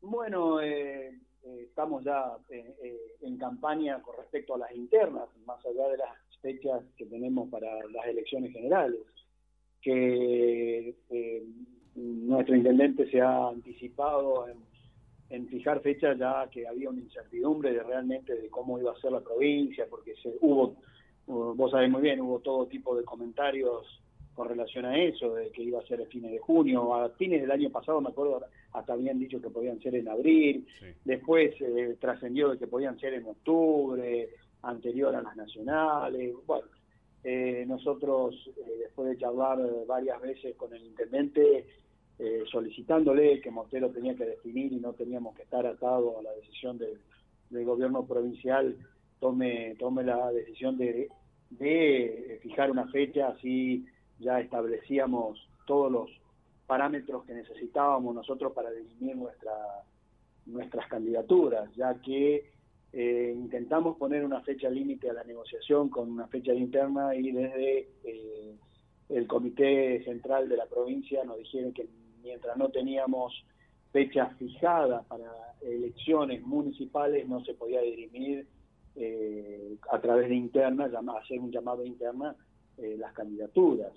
Bueno, estamos ya en campaña con respecto a las internas, más allá de las fechas que tenemos para las elecciones generales, que nuestro intendente se ha anticipado en fijar fechas, ya que había una incertidumbre de realmente de cómo iba a ser la provincia, porque vos sabés muy bien, hubo todo tipo de comentarios con relación a eso, de que iba a ser a fines de junio, a fines del año pasado, me acuerdo, hasta habían dicho que podían ser en abril, sí. Después trascendió de que podían ser en octubre, anterior a las nacionales. Bueno, nosotros, después de charlar varias veces con el intendente, solicitándole que Mortero tenía que definir y no teníamos que estar atados a la decisión del gobierno provincial, tome la decisión de fijar una fecha, así ya establecíamos todos los parámetros que necesitábamos nosotros para definir nuestras candidaturas, ya que intentamos poner una fecha límite a la negociación con una fecha interna, y desde el comité central de la provincia nos dijeron que mientras no teníamos fecha fijada para elecciones municipales no se podía dirimir a través de interna, hacer un llamado a interna las candidaturas.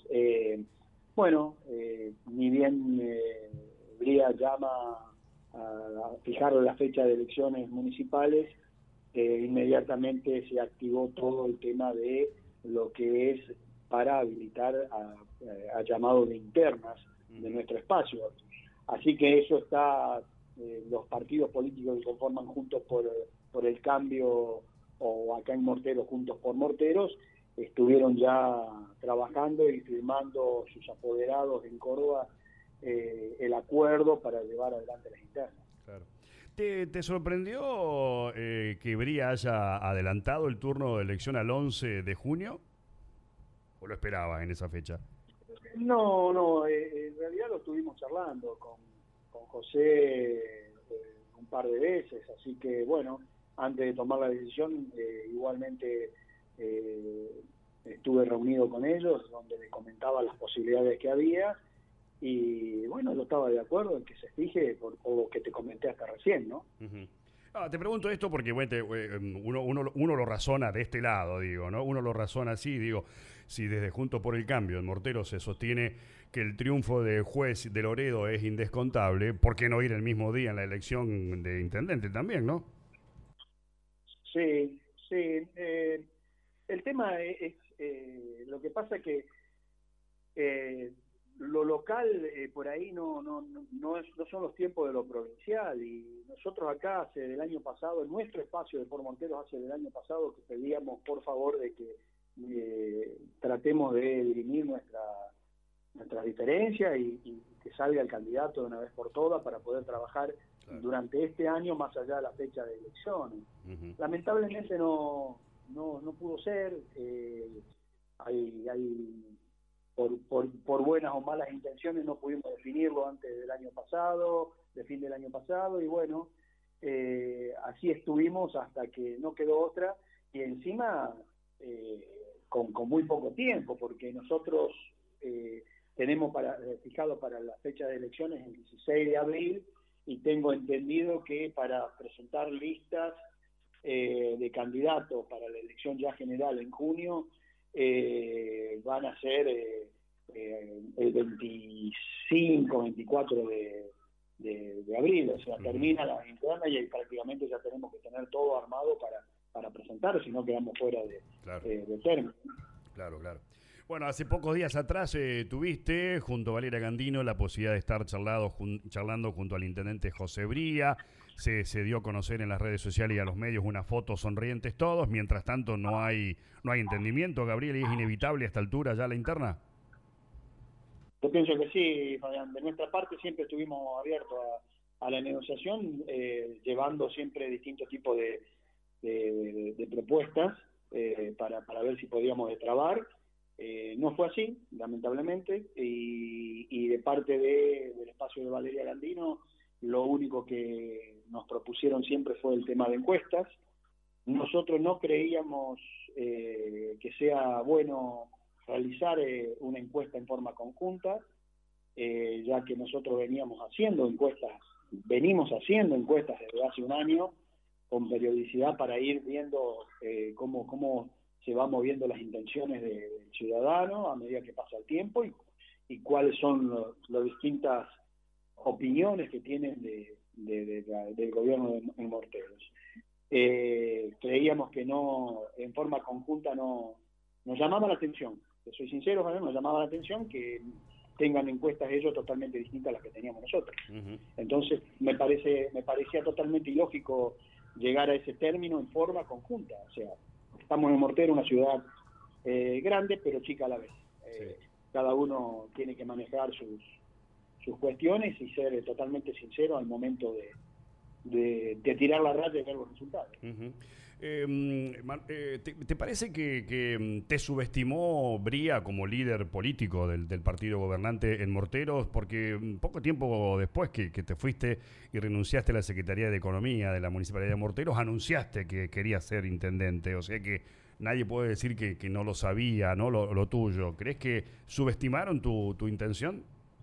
Ni bien Bría llama a fijar la fecha de elecciones municipales, inmediatamente se activó todo el tema de lo que es para habilitar a llamado de internas de nuestro espacio. Así que eso está, los partidos políticos que conforman Juntos por el Cambio, o acá en Morteros, Juntos por Morteros, estuvieron ya trabajando y firmando sus apoderados en Córdoba el acuerdo para llevar adelante las internas. Claro. ¿Te sorprendió que Bría haya adelantado el turno de elección al 11 de junio? ¿O lo esperabas en esa fecha? No, en realidad lo estuvimos charlando con José un par de veces, así que bueno, antes de tomar la decisión, igualmente estuve reunido con ellos, donde le comentaba las posibilidades que había, y bueno, yo estaba de acuerdo en que se fije por lo que te comenté hasta recién, ¿no? Uh-huh. Te pregunto esto porque bueno, uno lo razona de este lado, digo, ¿no? Uno lo razona así, digo, si desde Juntos por el Cambio en Mortero se sostiene que el triunfo de Juez de Loredo es indescontable, ¿por qué no ir el mismo día en la elección de intendente también, no? Sí. El tema es lo que pasa que lo local por ahí no son los tiempos de lo provincial, y nosotros acá hace del año pasado, en nuestro espacio de Por Monteros hace del año pasado, que pedíamos por favor de que tratemos de dirimir nuestras diferencias y que salga el candidato de una vez por todas para poder trabajar durante este año más allá de la fecha de elecciones. Uh-huh. Lamentablemente no pudo ser, por buenas o malas intenciones no pudimos definirlo antes del año pasado, de fin del año pasado, y bueno, así estuvimos hasta que no quedó otra, y encima con muy poco tiempo, porque nosotros tenemos fijado para la fecha de elecciones el 16 de abril, y tengo entendido que para presentar listas de candidatos para la elección ya general en junio, van a ser el 25, 24 de abril, o sea, termina la interna y prácticamente ya tenemos que tener todo armado para presentar, si no quedamos fuera de término. Claro. Bueno, hace pocos días atrás tuviste, junto a Valeria Gandino, la posibilidad de estar charlando junto al intendente José Bría. Se dio a conocer en las redes sociales y a los medios unas fotos sonrientes todos. Mientras tanto, no hay entendimiento, Gabriel, y es inevitable a esta altura ya la interna. Yo pienso que sí, Fabián. De nuestra parte siempre estuvimos abiertos a la negociación, llevando siempre distintos tipos de propuestas para ver si podíamos destrabar. No fue así, lamentablemente, y de parte del espacio de Valeria Gandino, lo único que nos propusieron siempre fue el tema de encuestas. Nosotros no creíamos que sea bueno realizar una encuesta en forma conjunta, ya que nosotros veníamos haciendo encuestas venimos haciendo encuestas desde hace un año con periodicidad para ir viendo cómo se van moviendo las intenciones del ciudadano a medida que pasa el tiempo y cuáles son las distintas opiniones que tienen del gobierno en Morteros. Creíamos que no, en forma conjunta no nos llamaba la atención, soy sincero, nos llamaba la atención que tengan encuestas ellos totalmente distintas a las que teníamos nosotros. Uh-huh. Entonces me parecía totalmente ilógico llegar a ese término en forma conjunta. O sea, estamos en Mortero, una ciudad grande pero chica a la vez. Sí. Cada uno tiene que manejar sus cuestiones y ser totalmente sincero al momento de tirar la raya y ver los resultados. Uh-huh. ¿Te parece que te subestimó Bría como líder político del partido gobernante en Morteros? Porque poco tiempo después que te fuiste y renunciaste a la Secretaría de Economía de la Municipalidad de Morteros, anunciaste que querías ser intendente, o sea que nadie puede decir que no lo sabía, ¿no? Lo tuyo. ¿Crees que subestimaron tu intención?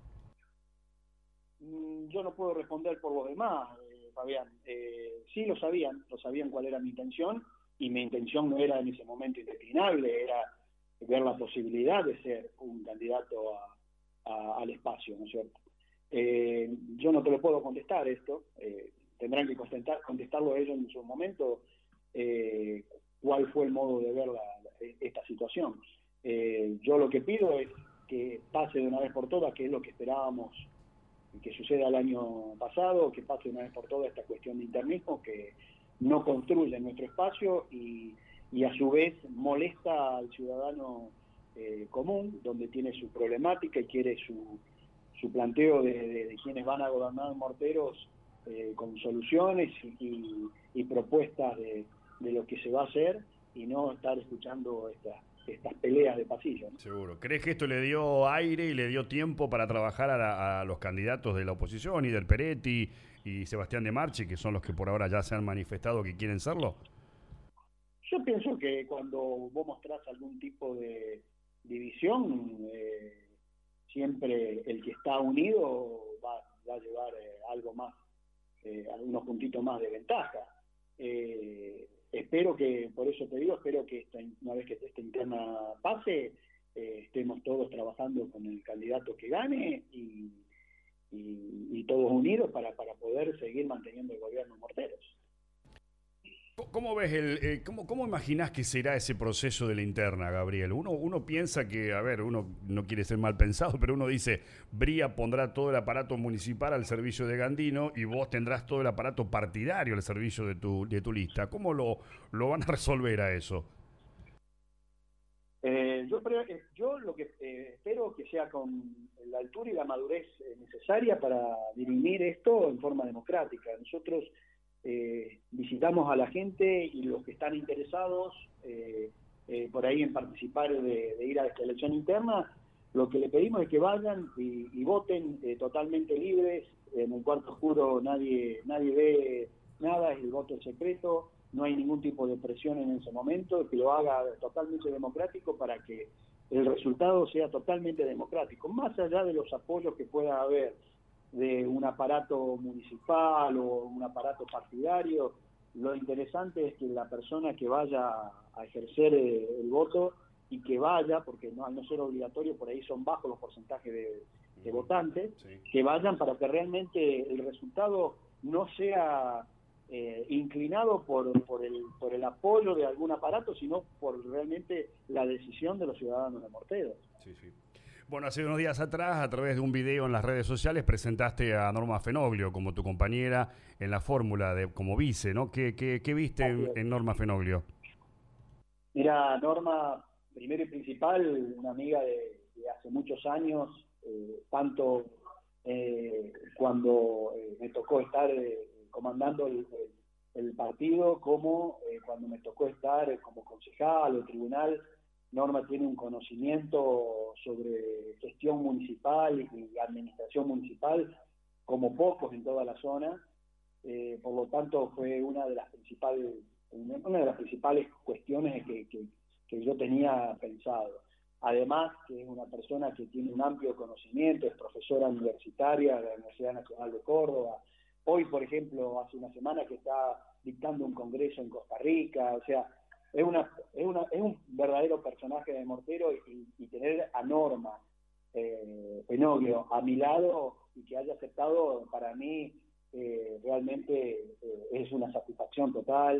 Yo no puedo responder por los demás, Fabián. Sí lo sabían cuál era mi intención, y mi intención no era en ese momento indeclinable, era ver la posibilidad de ser un candidato al espacio, ¿no es cierto? Yo no te lo puedo contestar esto, tendrán que contestarlo ellos en su momento, cuál fue el modo de ver esta situación. Yo lo que pido es que pase de una vez por todas, que es lo que esperábamos que suceda el año pasado, que pase una vez por todas esta cuestión de internismo que no construye nuestro espacio y a su vez molesta al ciudadano común, donde tiene su problemática y quiere su planteo de quienes van a gobernar en Morteros con soluciones y propuestas de lo que se va a hacer, y no estar escuchando estas peleas de pasillo, ¿no? Seguro. ¿Crees que esto le dio aire y le dio tiempo para trabajar a los candidatos de la oposición y del Peretti y Sebastián de Marchi, que son los que por ahora ya se han manifestado que quieren serlo? Yo pienso que cuando vos mostrás algún tipo de división, siempre el que está unido va a llevar algo más, algunos puntitos más de ventaja. Espero que, por eso te digo, espero que una vez que esta interna pase, estemos todos trabajando con el candidato que gane y todos unidos para poder seguir manteniendo el gobierno en Morteros. ¿Cómo ves cómo imaginás que será ese proceso de la interna, Gabriel? Uno piensa que, a ver, uno no quiere ser mal pensado, pero uno dice, Bría pondrá todo el aparato municipal al servicio de Gandino y vos tendrás todo el aparato partidario al servicio de tu lista. ¿Cómo lo van a resolver a eso? Yo lo que espero que sea con la altura y la madurez necesaria para dirimir esto en forma democrática. Nosotros visitamos a la gente y los que están interesados por ahí en participar de ir a esta elección interna, lo que le pedimos es que vayan y voten totalmente libres. En el cuarto oscuro nadie ve nada, es el voto secreto, no hay ningún tipo de presión en ese momento, que lo haga totalmente democrático para que el resultado sea totalmente democrático, más allá de los apoyos que pueda haber de un aparato municipal o un aparato partidario. Lo interesante es que la persona que vaya a ejercer el voto y que vaya, porque al no ser obligatorio, por ahí son bajos los porcentajes de votantes, sí, que vayan para que realmente el resultado no sea inclinado por el apoyo de algún aparato, sino por realmente la decisión de los ciudadanos de Morteros. Sí, sí. Bueno, hace unos días atrás, a través de un video en las redes sociales, presentaste a Norma Fenoglio como tu compañera en la fórmula como vice, ¿no? ¿Qué viste en Norma Fenoglio? Mira, Norma, primero y principal, una amiga de hace muchos años, tanto cuando me tocó estar comandando el partido, como cuando me tocó estar como concejal o tribunal. Norma tiene un conocimiento sobre gestión municipal y administración municipal como pocos en toda la zona, por lo tanto fue una de las principales cuestiones que yo tenía pensado. Además, que es una persona que tiene un amplio conocimiento, es profesora universitaria de la Universidad Nacional de Córdoba, Hoy, por ejemplo, hace una semana que está dictando un congreso en Costa Rica, o sea, es un verdadero personaje de Mortero, y tener a Norma Penoglio a mi lado y que haya aceptado, para mí realmente es una satisfacción total.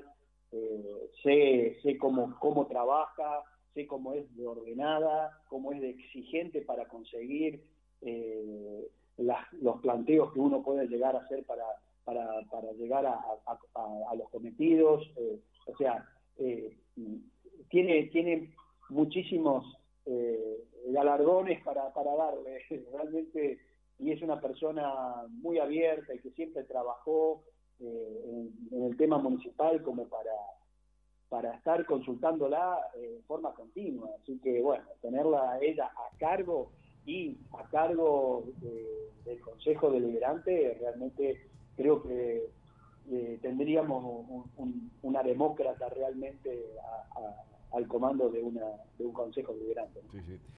Sé cómo trabaja, sé cómo es de ordenada, cómo es de exigente para conseguir los planteos que uno puede llegar a hacer para llegar a los cometidos. O sea, tiene muchísimos galardones para darle realmente, y es una persona muy abierta y que siempre trabajó en el tema municipal como para estar consultándola en forma continua. Así que bueno, tenerla a ella a cargo y a cargo del Consejo Deliberante, realmente creo que tendríamos una demócrata realmente al comando de un Consejo Deliberante. Sí, sí.